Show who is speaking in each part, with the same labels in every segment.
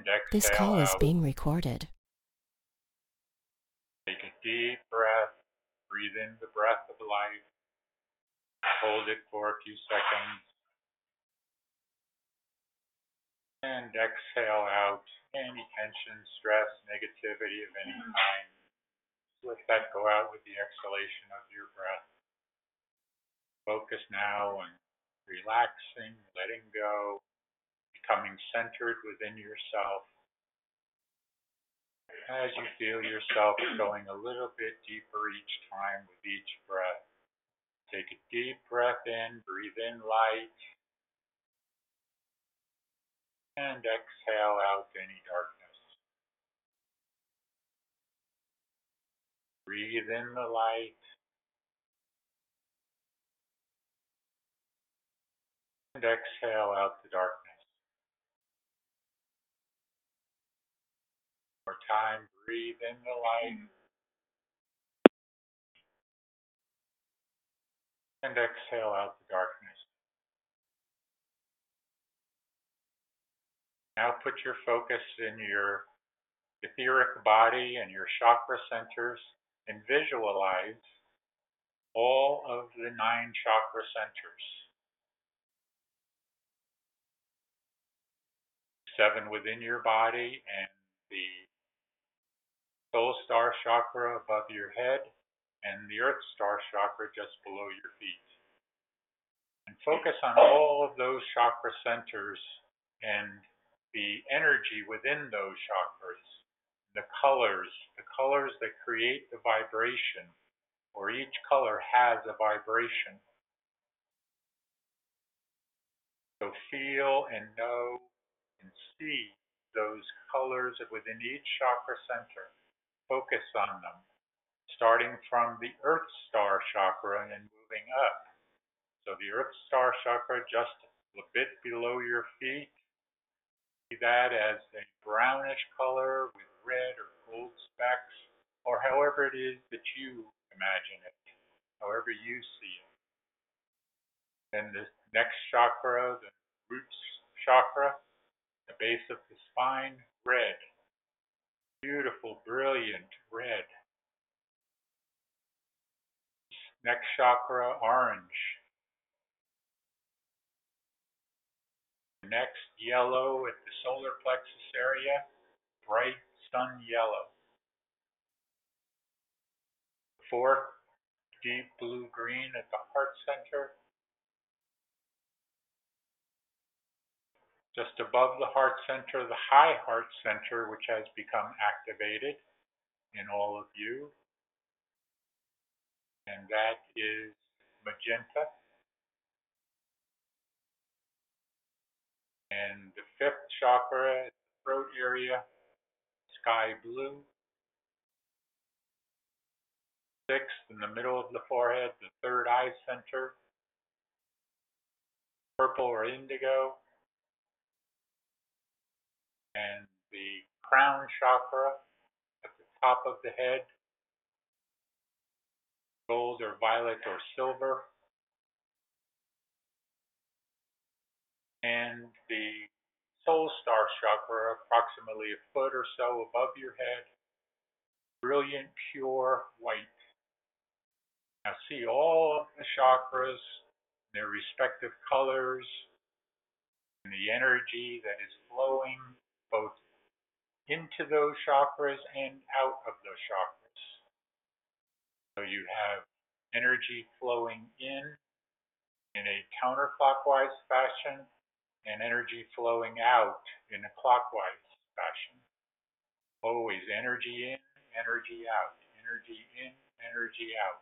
Speaker 1: This
Speaker 2: exhale
Speaker 1: call is
Speaker 2: out.
Speaker 1: being recorded.
Speaker 2: Take a deep breath. Breathe in the breath of life. Hold it for a few seconds. And exhale out any tension, stress, negativity of any kind. Let that go out with the exhalation of your breath. Focus now on relaxing, letting go, becoming centered within yourself. As you feel yourself going a little bit deeper each time with each breath. Take a deep breath in, breathe in light, and exhale out any darkness. Breathe in the light, and exhale out the darkness. One more time, breathe in the light, and exhale out the darkness. Now put your focus in your etheric body and your chakra centers and visualize all of the 9 chakra centers. 7 within your body and the soul star chakra above your head and the earth star chakra just below your feet. And focus on all of those chakra centers and the energy within those chakras, the colors that create the vibration, or each color has a vibration. So feel and know and see those colors within each chakra center. Focus on them, starting from the Earth Star chakra and moving up. So the Earth Star chakra just a bit below your feet. See that as a brownish color with red or gold specks, or however it is that you imagine it, however you see it. Then the next chakra, the root chakra, the base of the spine, red. Beautiful, brilliant red. Next chakra, orange. Next, yellow at the solar plexus area, bright sun yellow. Fourth, deep blue-green at the heart center. Just above the heart center, the high heart center, which has become activated in all of you. And that is magenta. And the fifth chakra, the throat area, sky blue. Sixth, in the middle of the forehead, the third eye center, purple or indigo. And the crown chakra at the top of the head, gold or violet or silver. And the soul star chakra, approximately a foot or so above your head, brilliant, pure white. Now see all of the chakras, their respective colors, and the energy that is flowing both into those chakras and out of those chakras. So you have energy flowing in a counterclockwise fashion, and energy flowing out in a clockwise fashion. Always energy in, energy out, energy in, energy out.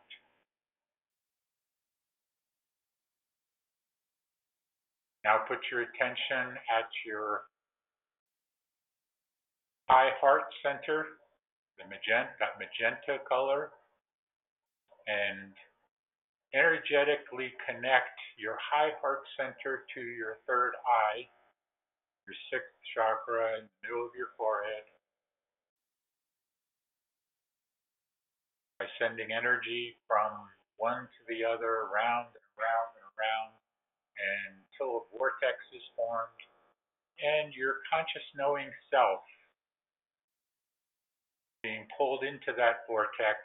Speaker 2: Now put your attention at your high heart center, that magenta color, and energetically connect your high heart center to your third eye, your sixth chakra in the middle of your forehead, by sending energy from one to the other, around and around and around, until a vortex is formed, and your conscious knowing self being pulled into that vortex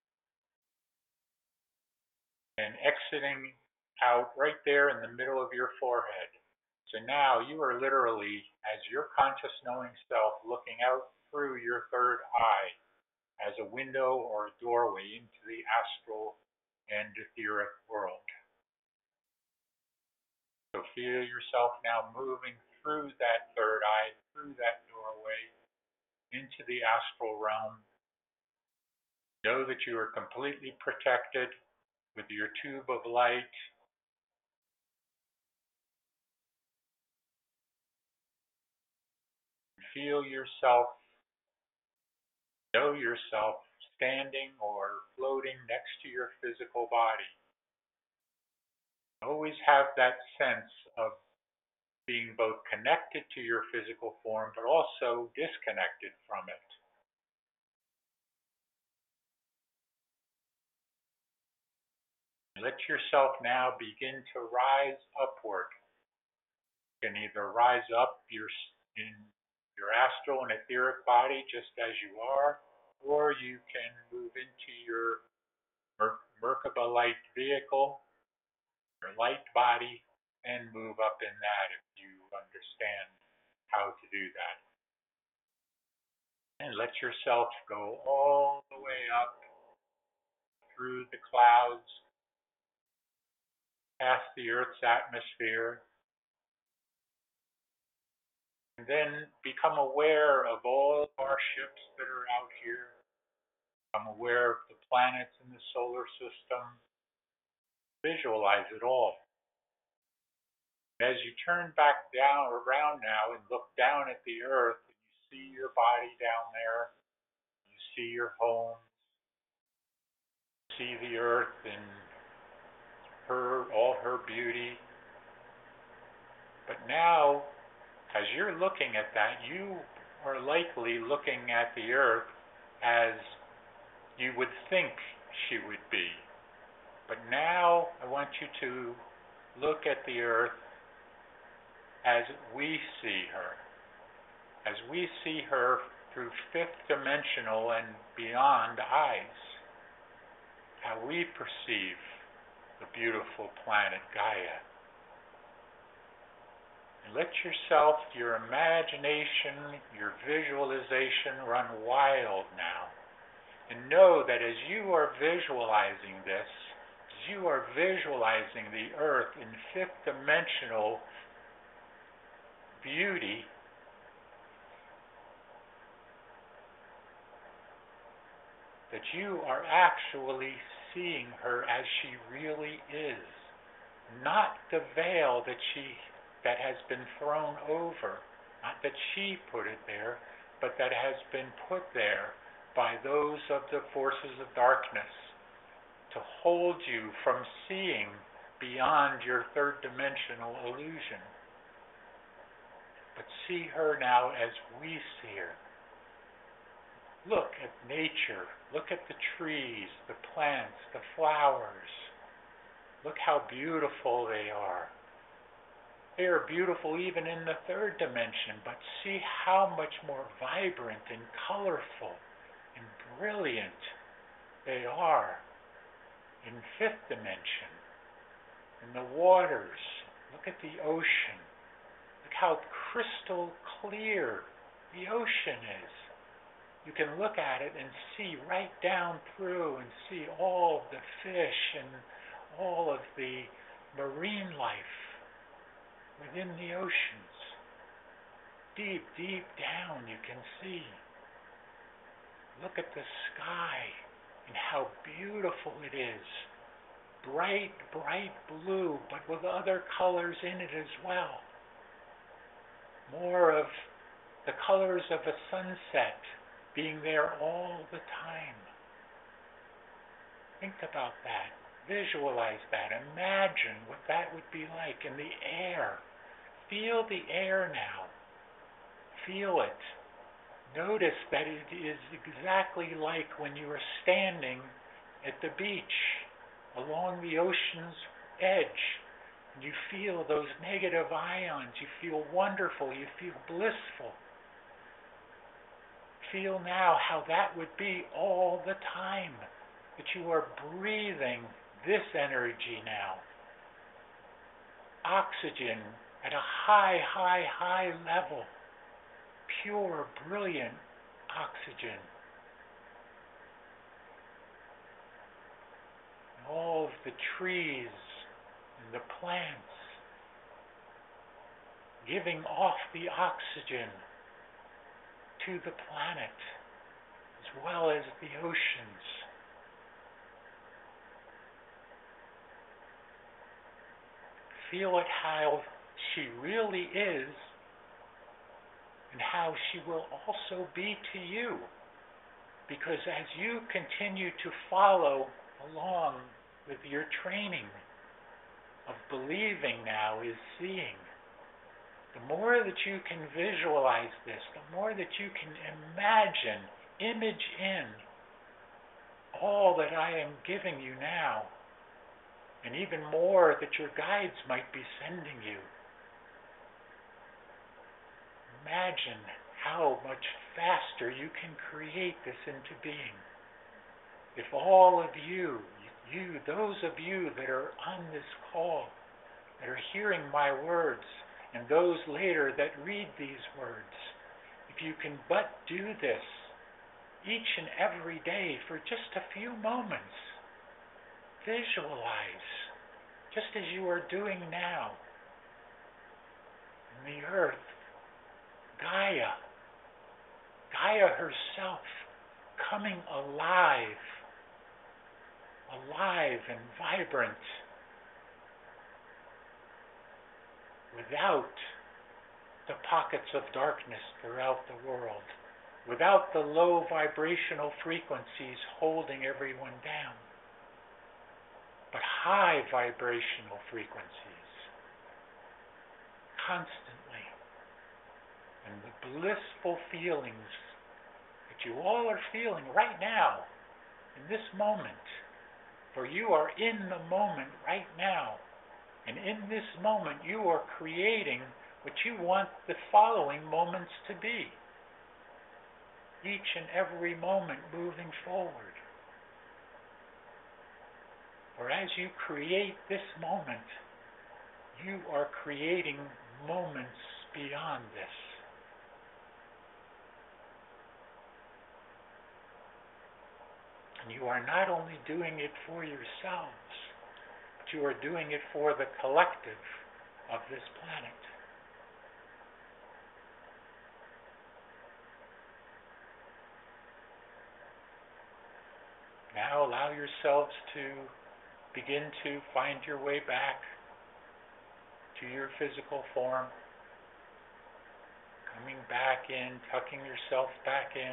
Speaker 2: and exiting out right there in the middle of your forehead. So now you are literally, as your conscious knowing self, looking out through your third eye as a window or a doorway into the astral and etheric world. So feel yourself now moving through that third eye, through that doorway, into the astral realm. Know that you are completely protected with your tube of light. Feel yourself, know yourself standing or floating next to your physical body. Always have that sense of being both connected to your physical form, but also disconnected from it. Let yourself now begin to rise upward. You can either rise up in your astral and etheric body just as you are, or you can move into your Merkaba light vehicle, your light body, and move up in that if you understand how to do that. And let yourself go all the way up through the clouds, past the Earth's atmosphere, and then become aware of all of our ships that are out here. Become aware of the planets in the solar system. Visualize it all. As you turn back down around now and look down at the Earth, and you see your body down there, you see your home, see the Earth in all her beauty. But now, as you're looking at that, you are likely looking at the Earth as you would think she would be. But now I want you to look at the Earth as we see her. As we see her through fifth dimensional and beyond eyes. How we perceive the beautiful planet Gaia. And let yourself, your imagination, your visualization run wild now. And know that as you are visualizing this, as you are visualizing the Earth in fifth dimensional beauty, that you are actually seeing her as she really is, not the veil that has been thrown over, not that she put it there, but that has been put there by those of the forces of darkness to hold you from seeing beyond your third dimensional illusion. But see her now as we see her. Look at nature. Look at the trees, the plants, the flowers. Look how beautiful they are. They are beautiful even in the third dimension, but see how much more vibrant and colorful and brilliant they are in fifth dimension. In the waters, look at the ocean. Look how crystal clear the ocean is. You can look at it and see right down through and see all of the fish and all of the marine life within the oceans. Deep, deep down you can see. Look at the sky and how beautiful it is. Bright, bright blue, but with other colors in it as well. More of the colors of a sunset being there all the time. Think about that. Visualize that. Imagine what that would be like in the air. Feel the air now. Feel it. Notice that it is exactly like when you were standing at the beach along the ocean's edge. You feel those negative ions. You feel wonderful. You feel blissful. Feel now how that would be all the time, that you are breathing this energy now. Oxygen at a high, high, high level. Pure, brilliant oxygen. And all of the trees and the plants giving off the oxygen to the planet, as well as the oceans. Feel it how she really is and how she will also be to you. Because as you continue to follow along with your training of believing now is seeing, the more that you can visualize this, the more that you can imagine, image in all that I am giving you now, and even more that your guides might be sending you. Imagine how much faster you can create this into being. If all of you, those of you that are on this call, that are hearing my words, and those later that read these words, if you can but do this each and every day for just a few moments, visualize, just as you are doing now, in the earth, Gaia herself coming alive and vibrant, without the pockets of darkness throughout the world, without the low vibrational frequencies holding everyone down, but high vibrational frequencies, constantly. And the blissful feelings that you all are feeling right now, in this moment, for you are in the moment right now. And in this moment, you are creating what you want the following moments to be. Each and every moment moving forward. For as you create this moment, you are creating moments beyond this. And you are not only doing it for yourselves, but you are doing it for the collective of this planet. Now allow yourselves to begin to find your way back to your physical form, coming back in, tucking yourself back in,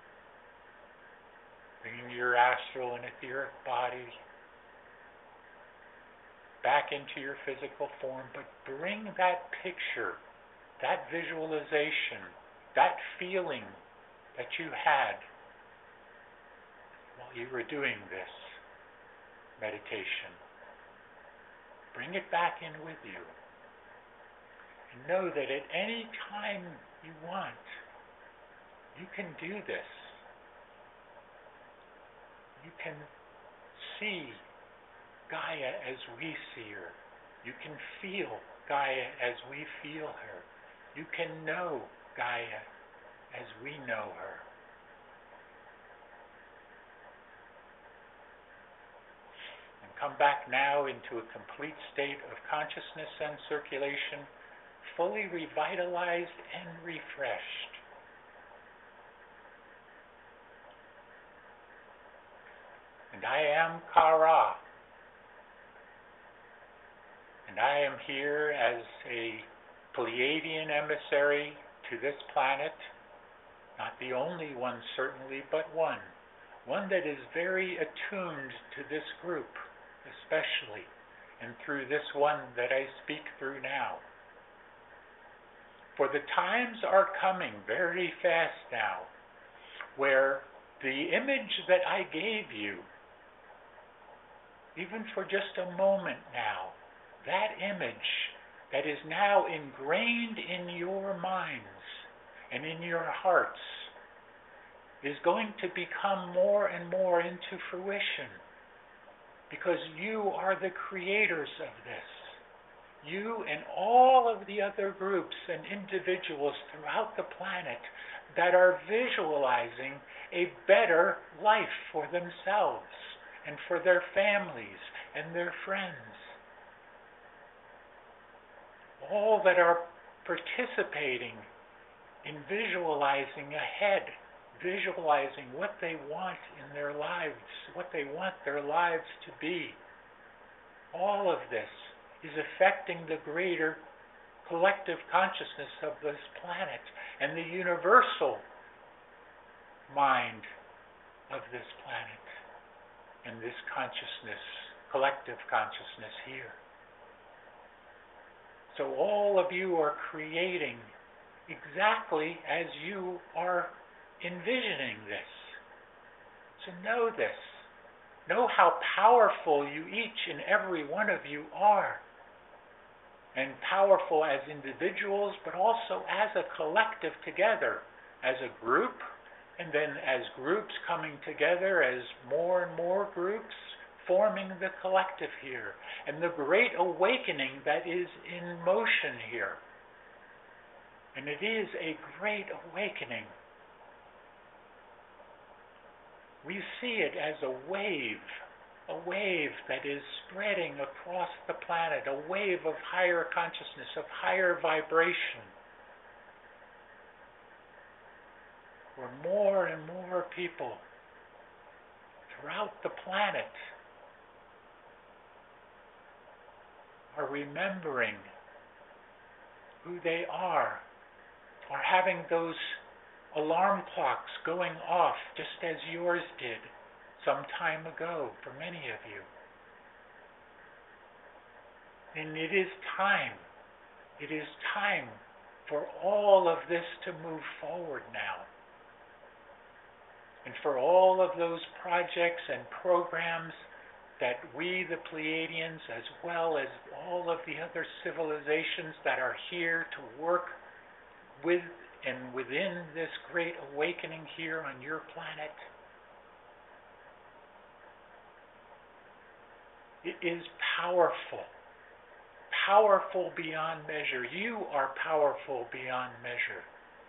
Speaker 2: bringing your astral and etheric body back into your physical form, but bring that picture, that visualization, that feeling that you had while you were doing this meditation. Bring it back in with you. And know that at any time you want, you can do this. You can see Gaia as we see her. You can feel Gaia as we feel her. You can know Gaia as we know her. And come back now into a complete state of consciousness and circulation, fully revitalized and refreshed. And I am Ka-Ra. And I am here as a Pleiadian emissary to this planet. Not the only one, certainly, but one. One that is very attuned to this group, especially, and through this one that I speak through now. For the times are coming very fast now, where the image that I gave you, even for just a moment now, that image that is now ingrained in your minds and in your hearts is going to become more and more into fruition, because you are the creators of this. You and all of the other groups and individuals throughout the planet that are visualizing a better life for themselves and for their families and their friends. All that are participating in visualizing ahead, visualizing what they want in their lives, what they want their lives to be. All of this is affecting the greater collective consciousness of this planet and the universal mind of this planet and this consciousness, collective consciousness here. So all of you are creating exactly as you are envisioning this. So know this. Know how powerful you, each and every one of you, are. And powerful as individuals, but also as a collective together, as a group, and then as groups coming together, as more and more groups forming the collective here, and the great awakening that is in motion here. And it is a great awakening. We see it as a wave that is spreading across the planet, a wave of higher consciousness, of higher vibration, where more and more people throughout the planet are remembering who they are having those alarm clocks going off just as yours did some time ago for many of you. And it is time for all of this to move forward now. And for all of those projects and programs that we, the Pleiadians, as well as all of the other civilizations that are here to work with and within this great awakening here on your planet, it is powerful. Powerful beyond measure. You are powerful beyond measure.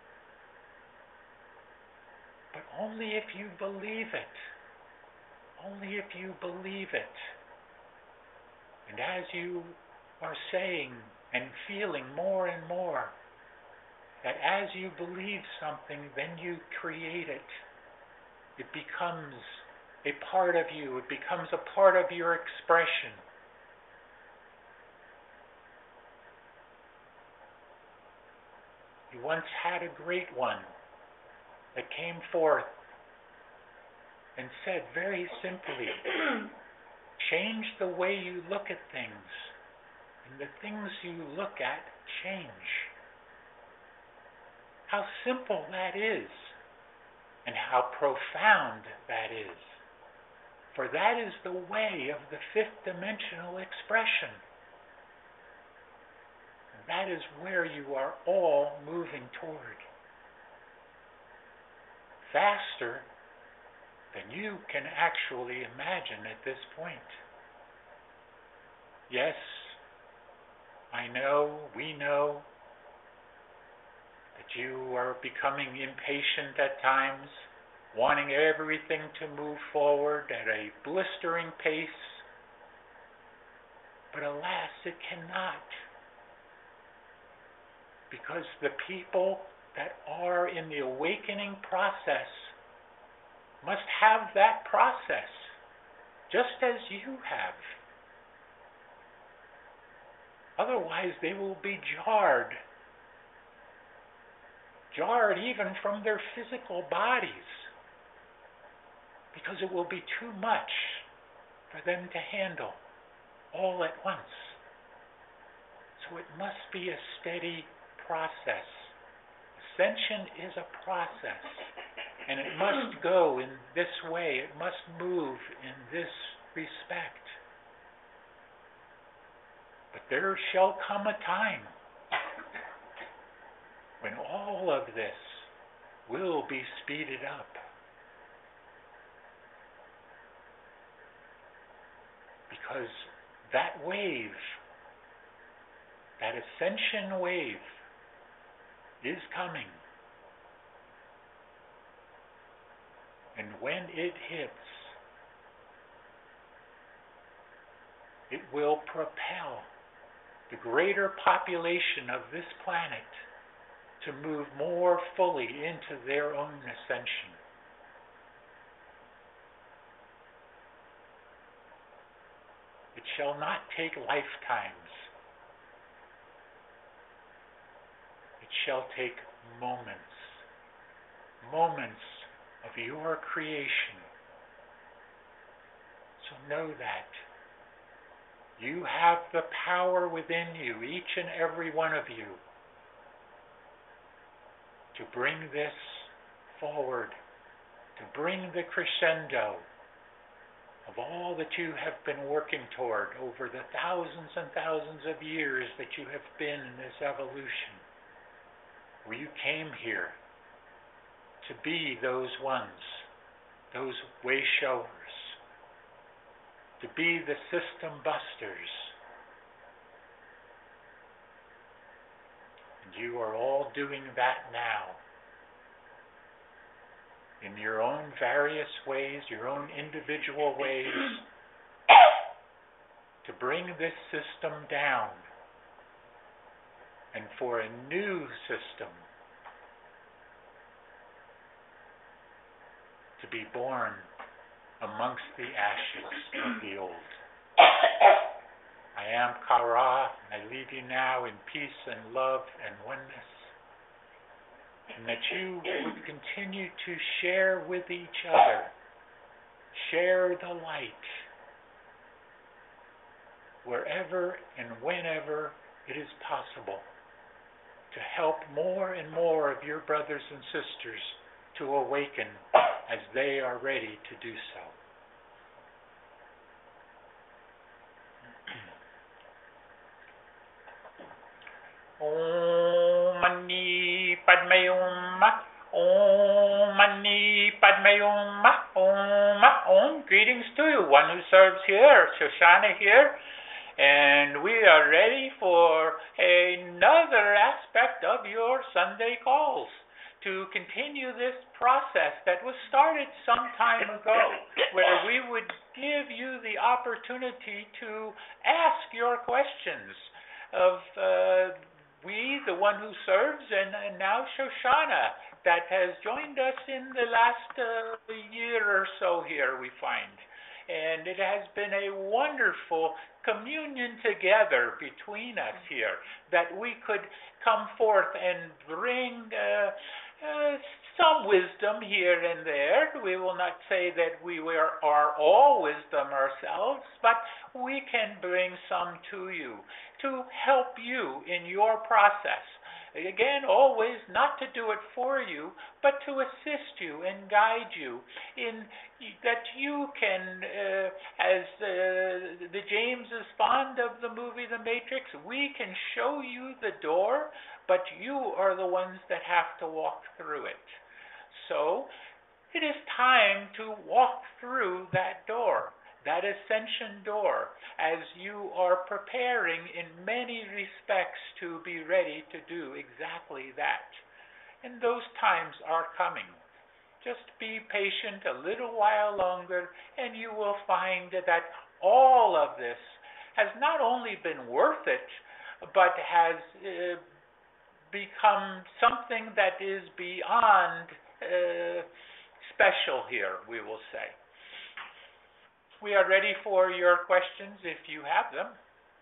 Speaker 2: But only if you believe it. Only if you believe it. And as you are saying and feeling more and more that as you believe something, then you create it. It becomes a part of you. It becomes a part of your expression. You once had a great one that came forth and said very simply, change the way you look at things, and the things you look at change. How simple that is, and how profound that is. For that is the way of the fifth dimensional expression. And that is where you are all moving toward. Faster than you can actually imagine at this point. Yes, I know, we know, that you are becoming impatient at times, wanting everything to move forward at a blistering pace. But alas, it cannot. Because the people that are in the awakening process must have that process, just as you have. Otherwise, they will be jarred even from their physical bodies, because it will be too much for them to handle all at once. So it must be a steady process. Ascension is a process, and it must go in this way. It must move in this respect. But there shall come a time when all of this will be speeded up. Because that wave, that ascension wave, is coming. And when it hits, it will propel the greater population of this planet to move more fully into their own ascension. It shall not take lifetimes. It shall take moments, moments of your creation. So know that you have the power within you, each and every one of you, to bring this forward, to bring the crescendo of all that you have been working toward over the thousands and thousands of years that you have been in this evolution, where you came here to be those ones, those way showers, to be the system busters. And you are all doing that now, in your own various ways, your own individual ways, to bring this system down and for a new system to be born amongst the ashes of the old. I am Kara, and I leave you now in peace and love and oneness, and that you would continue to share with each other, share the light, wherever and whenever it is possible, to help more and more of your brothers and sisters to awaken as they are ready to do so. Om Mani Padme Hum. Om Mani Padme Hum. Om. Greetings to you, one who serves here, Shoshana here. And we are ready for another aspect of your Sunday calls, to continue this process that was started some time ago, where we would give you the opportunity to ask your questions of we, the one who serves, and now Shoshana, that has joined us in the last year or so here, we find. And it has been a wonderful communion together between us here, that we could come forth and bring some wisdom here and there. We will not say that we are all wisdom ourselves, but we can bring some to you to help you in your process. Again, always not to do it for you, but to assist you and guide you in that you can, as the James is fond of the movie The Matrix, we can show you the door, but you are the ones that have to walk through it. So it is time to walk through that door, that ascension door, as you are preparing in many respects to be ready to do exactly that. And those times are coming. Just be patient a little while longer, and you will find that all of this has not only been worth it, but has become something that is beyond special here, we will say. We are ready for your questions if you have them.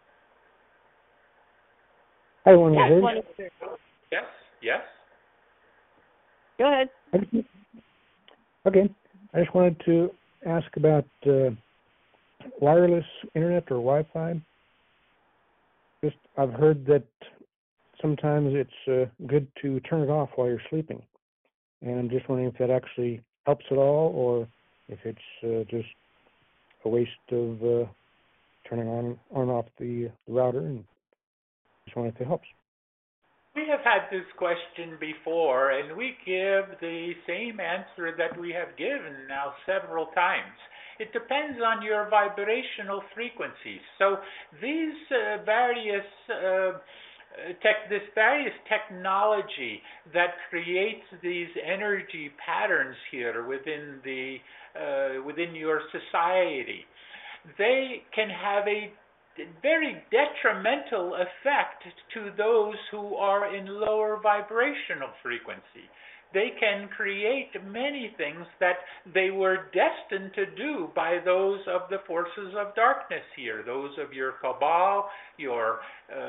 Speaker 1: I want to
Speaker 2: Yes, yes.
Speaker 1: Go ahead. Okay. I just wanted to ask about wireless internet or Wi-Fi. I've heard that sometimes it's good to turn it off while you're sleeping. And I'm just wondering if that actually helps at all, or if it's just a waste of turning on and off the router, and just wondering if it helps.
Speaker 2: We have had this question before, and we give the same answer that we have given now several times. It depends on your vibrational frequencies. So these various this various technology that creates these energy patterns here within your society, they can have a very detrimental effect to those who are in lower vibrational frequency. They can create many things that they were destined to do by those of the forces of darkness here, those of your cabal, your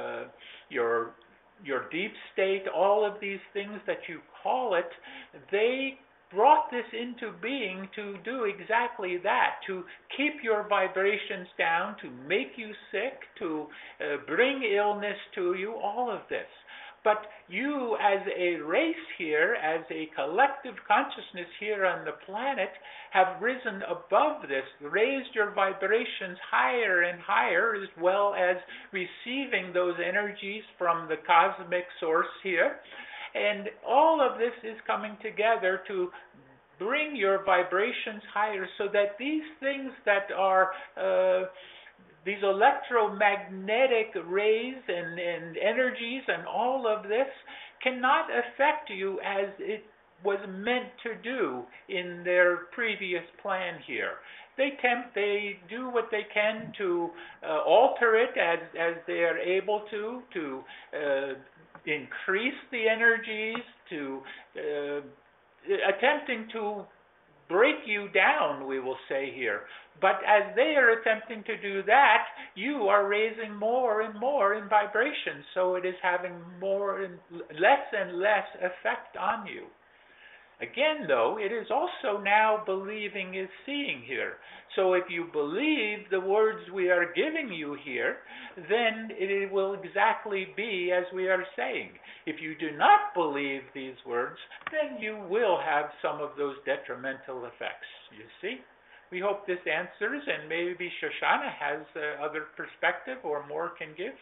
Speaker 2: deep state, all of these things that you call it. They brought this into being to do exactly that, to keep your vibrations down, to make you sick, to bring illness to you, all of this. But you as a race here, as a collective consciousness here on the planet, have risen above this, raised your vibrations higher and higher, as well as receiving those energies from the cosmic source here. And all of this is coming together to bring your vibrations higher, so that these things that are these electromagnetic rays and energies and all of this cannot affect you as it was meant to do in their previous plan here. They do what they can to alter it as they are able to increase the energies, to attempting to break you down, we will say here. But as they are attempting to do that, you are raising more and more in vibration, so it is having more and less effect on you. Again, though, it is also now believing is seeing here. So if you believe the words we are giving you here, then it will exactly be as we are saying. If you do not believe these words, then you will have some of those detrimental effects, you see. We hope this answers, and maybe Shoshana has other perspective or more can give.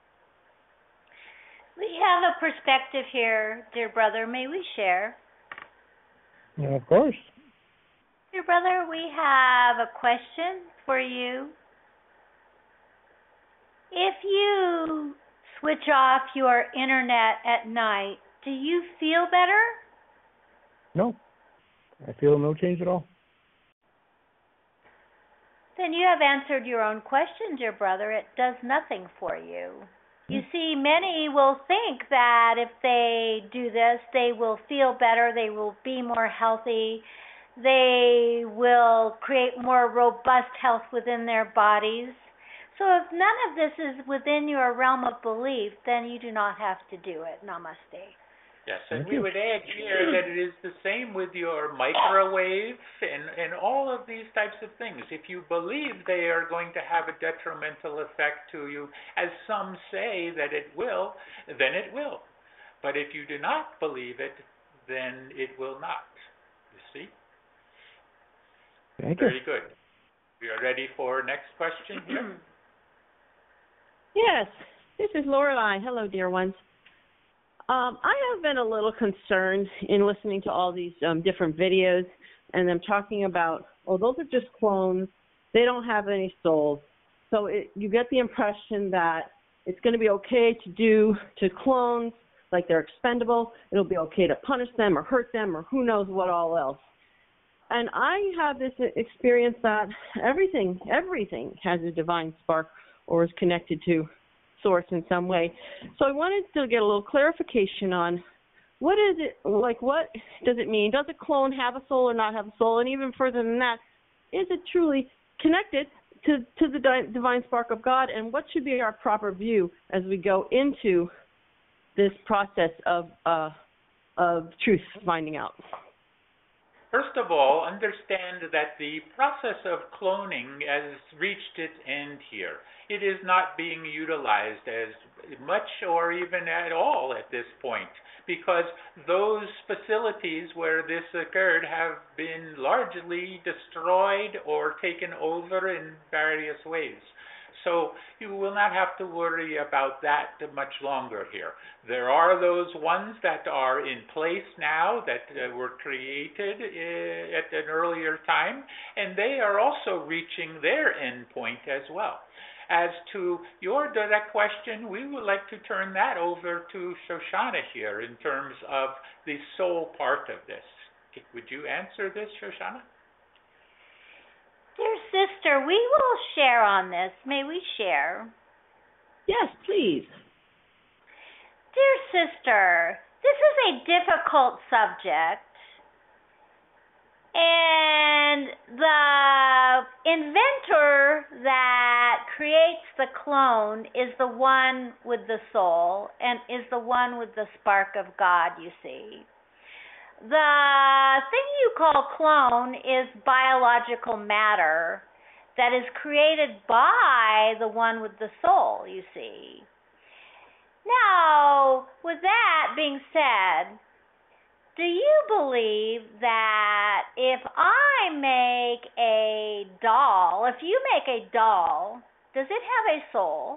Speaker 3: We have a perspective here, dear brother. May we share?
Speaker 1: Yeah, of course.
Speaker 3: Dear brother, we have a question for you. If you switch off your internet at night, do you feel better?
Speaker 1: No, I feel no change at all.
Speaker 3: Then you have answered your own question, dear brother. It does nothing for you. You see, many will think that if they do this, they will feel better, they will be more healthy, they will create more robust health within their bodies. So if none of this is within your realm of belief, then you do not have to do it. Namaste.
Speaker 2: Yes, and we would add here that it is the same with your microwave and all of these types of things. If you believe they are going to have a detrimental effect to you, as some say that it will, then it will. But if you do not believe it, then it will not. You see?
Speaker 1: Thank you.
Speaker 2: Very good. We are ready for next question here.
Speaker 4: Yes, this is Lorelei. Hello, dear ones. I have been a little concerned in listening to all these different videos and them talking about, oh, those are just clones. They don't have any souls. So you get the impression that it's going to be okay to do to clones, like they're expendable. It'll be okay to punish them or hurt them or who knows what all else. And I have this experience that everything has a divine spark or is connected to source in some way. So I wanted to get a little clarification on what is it, like what does it mean? Does a clone have a soul or not have a soul? And even further than that, is it truly connected to the divine spark of God? And what should be our proper view as we go into this process of truth finding out?
Speaker 2: First of all, understand that the process of cloning has reached its end here. It is not being utilized as much or even at all at this point, because those facilities where this occurred have been largely destroyed or taken over in various ways. So you will not have to worry about that much longer here. There are those ones that are in place now that were created at an earlier time, and they are also reaching their end point as well. As to your direct question, we would like to turn that over to Shoshana here in terms of the soul part of this. Would you answer this, Shoshana?
Speaker 3: Dear sister, we will share on this. May we share?
Speaker 4: Yes, please.
Speaker 3: Dear sister, this is a difficult subject, and the inventor that creates the clone is the one with the soul and is the one with the spark of God, you see. The thing you call clone is biological matter that is created by the one with the soul, you see. Now, with that being said, do you believe that if I make a doll, if you make a doll, does it have a soul?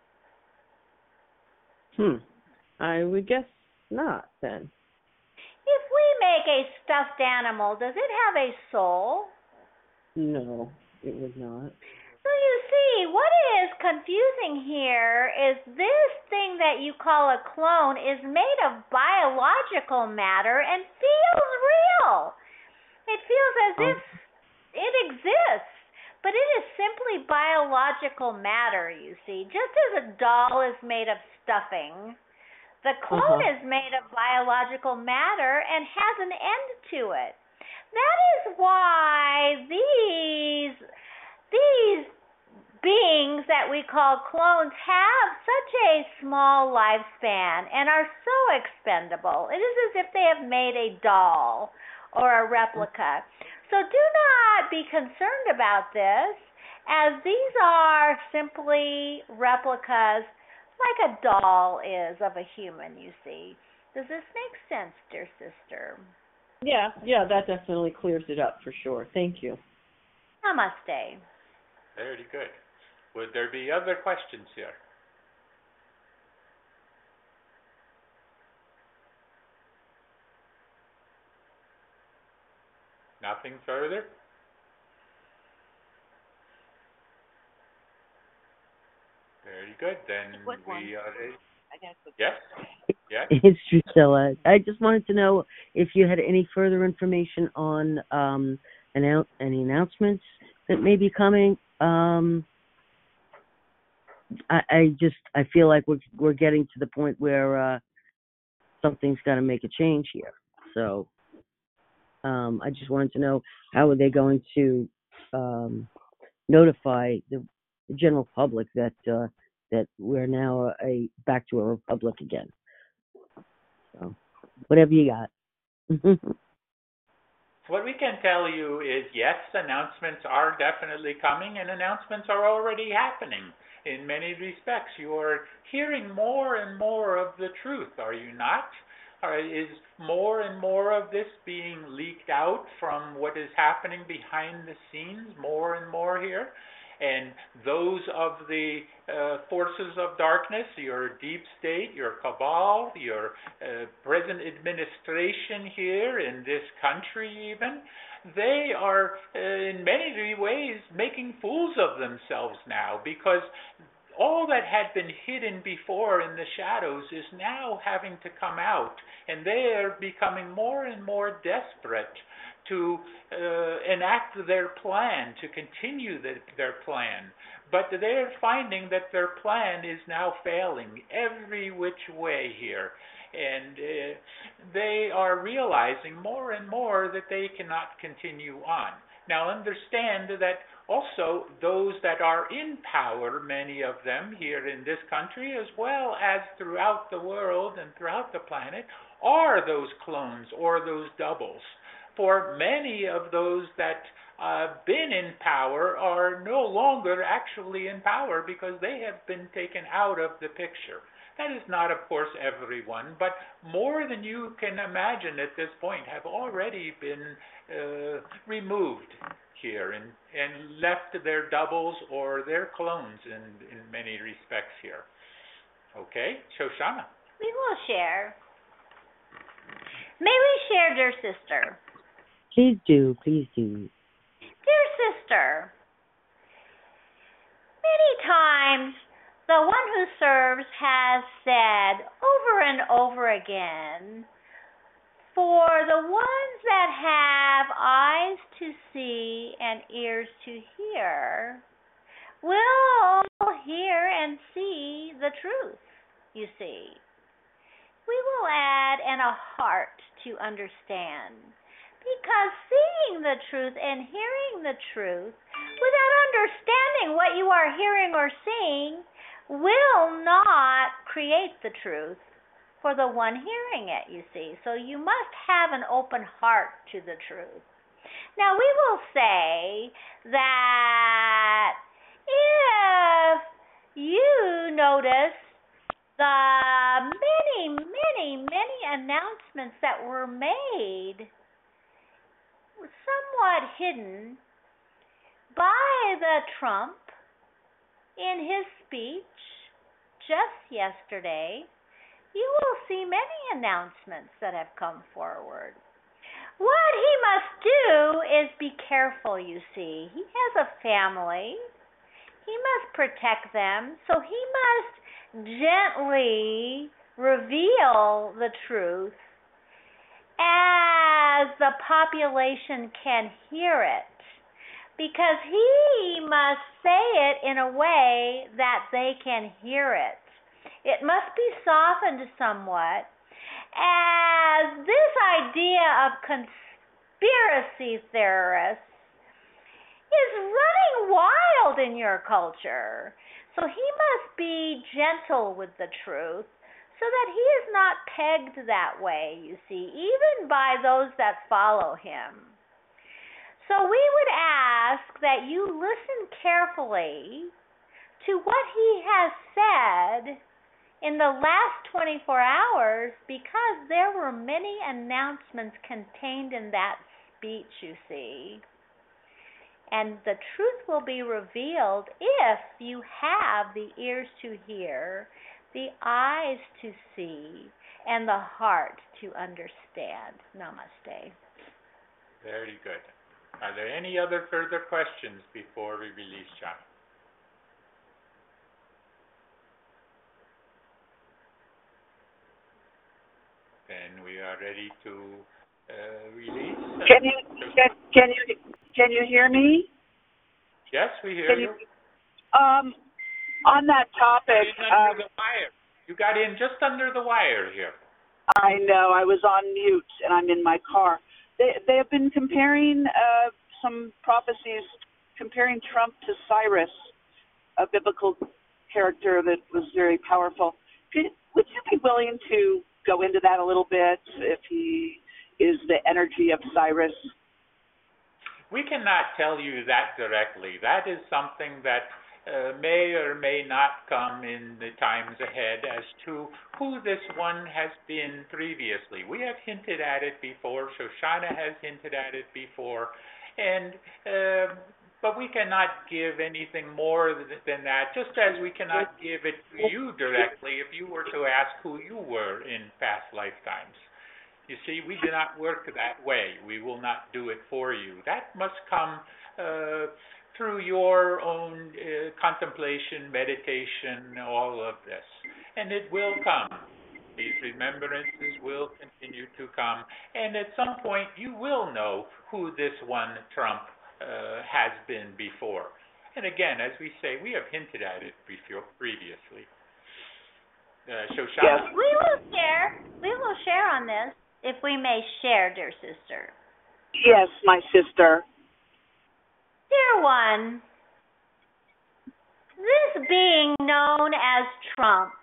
Speaker 4: I would guess not then.
Speaker 3: If we make a stuffed animal, does it have a soul?
Speaker 4: No, it would not.
Speaker 3: So you see, what is confusing here is this thing that you call a clone is made of biological matter and feels real. It feels as if it exists, but it is simply biological matter, you see. Just as a doll is made of stuffing, the clone is made of biological matter and has an end to it. That is why these beings that we call clones have such a small lifespan and are so expendable. It is as if they have made a doll or a replica. So do not be concerned about this, as these are simply replicas like a doll is of a human, you see. Does this make sense, dear sister?
Speaker 4: Yeah, that definitely clears it up for sure. Thank you.
Speaker 3: Namaste.
Speaker 2: Very good. Would there be other questions here? Nothing further? Very good. Then we are ready. Yes? Yes?
Speaker 5: It's Drusilla. I just wanted to know if you had any further information on any announcements that may be coming. I feel like we're getting to the point where something's got to make a change here. So I just wanted to know, how are they going to notify the general public that we're now back to a republic again. So whatever you got.
Speaker 2: What we can tell you is, yes, announcements are definitely coming, and announcements are already happening. In many respects, you are hearing more and more of the truth, are you not? Is more and more of this being leaked out from what is happening behind the scenes more and more here? And those of the forces of darkness, your deep state, your cabal, your present administration here in this country even, they are in many ways making fools of themselves now, because all that had been hidden before in the shadows is now having to come out, and they are becoming more and more desperate to enact their plan, to continue their plan. But they're finding that their plan is now failing every which way here. And they are realizing more and more that they cannot continue on. Now understand that also those that are in power, many of them here in this country as well as throughout the world and throughout the planet, are those clones or those doubles. For many of those that have been in power are no longer actually in power because they have been taken out of the picture. That is not, of course, everyone, but more than you can imagine at this point have already been removed here and left their doubles or their clones in many respects here. Okay, Shoshana.
Speaker 3: We will share. May we share, dear sister?
Speaker 5: Please do, please do.
Speaker 3: Dear sister, many times the one who serves has said over and over again, for the ones that have eyes to see and ears to hear, will hear and see the truth, you see. We will add, and a heart to understand. Because seeing the truth and hearing the truth without understanding what you are hearing or seeing will not create the truth for the one hearing it, you see. So you must have an open heart to the truth. Now we will say that if you notice the many announcements that were made somewhat hidden by the Trump in his speech just yesterday, you will see many announcements that have come forward. What he must do is be careful, you see. He has a family. He must protect them, so he must gently reveal the truth as the population can hear it, because he must say it in a way that they can hear it. It must be softened somewhat, as this idea of conspiracy theorists is running wild in your culture. So he must be gentle with the truth so that he is not pegged that way, you see, even by those that follow him. So we would ask that you listen carefully to what he has said in the last 24 hours, because there were many announcements contained in that speech, you see. And the truth will be revealed if you have the ears to hear, the eyes to see, and the heart to understand. Namaste.
Speaker 2: Very good. Are there any other further questions before we release John? Then we are ready to release.
Speaker 6: Can you hear me?
Speaker 2: Yes, we hear you.
Speaker 6: On that topic,
Speaker 2: under the wire. You got in just under the wire here.
Speaker 6: I know, I was on mute and I'm in my car. They have been comparing some prophecies, comparing Trump to Cyrus, a biblical character that was very powerful. Would you be willing to go into that a little bit, if he is the energy of Cyrus?
Speaker 2: We cannot tell you that directly. That is something that may or may not come in the times ahead as to who this one has been previously. We have hinted at it before. Shoshana has hinted at it before. And but we cannot give anything more than that, just as we cannot give it to you directly if you were to ask who you were in past lifetimes. You see, we do not work that way. We will not do it for you. That must come through your own contemplation, meditation, all of this. And it will come. These remembrances will continue to come. And at some point, you will know who this one Trump has been before. And again, as we say, we have hinted at it previously. Shoshana?
Speaker 6: Yes.
Speaker 3: We will share on this, if we may share, dear sister.
Speaker 6: Yes, my sister.
Speaker 3: Dear one, this being known as Trump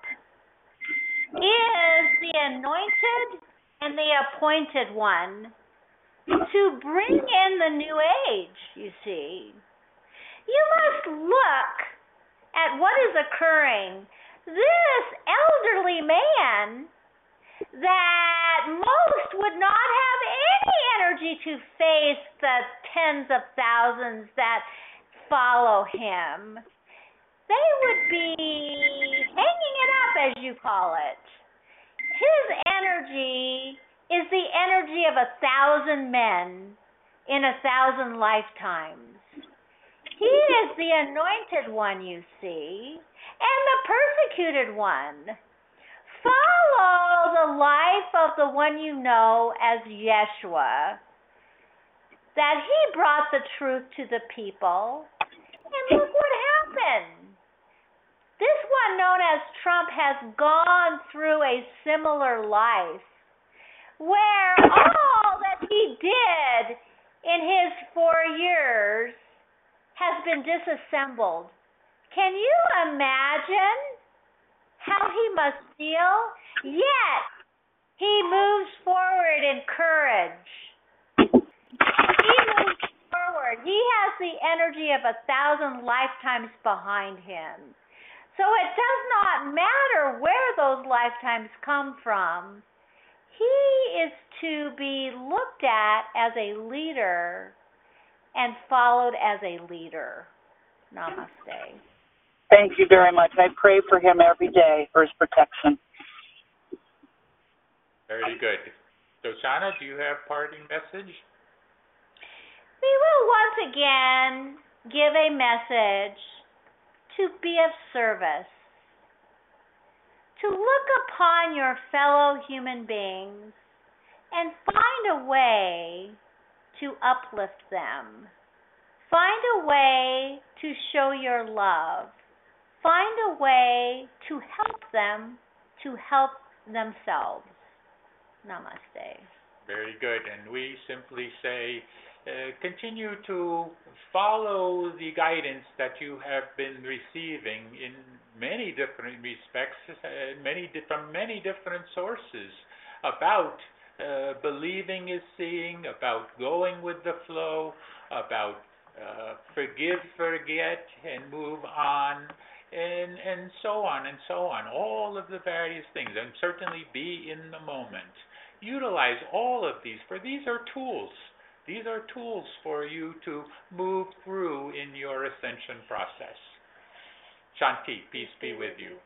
Speaker 3: is the anointed and the appointed one to bring in the new age, you see. You must look at what is occurring. This elderly man that most would not have any energy to face the tens of thousands that follow him. They would be hanging it up, as you call it. His energy is the energy of 1,000 men in 1,000 lifetimes. He is the anointed one, you see, and the persecuted one. Follow the life of the one you know as Yeshua, that he brought the truth to the people, and look what happened. This one known as Trump has gone through a similar life, where all that he did in his 4 years has been disassembled. Can you imagine how he must feel? Yet, he moves forward in courage. He moves forward. He has the energy of 1,000 lifetimes behind him. So it does not matter where those lifetimes come from. He is to be looked at as a leader and followed as a leader. Namaste.
Speaker 6: Thank you very much. I pray for him every day for his protection.
Speaker 2: Very good. Shoshana, do you have parting message?
Speaker 3: We will once again give a message to be of service, to look upon your fellow human beings and find a way to uplift them. Find a way to show your love. Find a way to help them to help themselves. Namaste.
Speaker 2: Very good. And we simply say, continue to follow the guidance that you have been receiving in many different respects, from many different sources about believing is seeing, about going with the flow, about forgive, forget, and move on, and so on and so on. All of the various things, and certainly be in the moment. Utilize all of these, for these are tools. These are tools for you to move through in your ascension process. Shanti, peace be with you.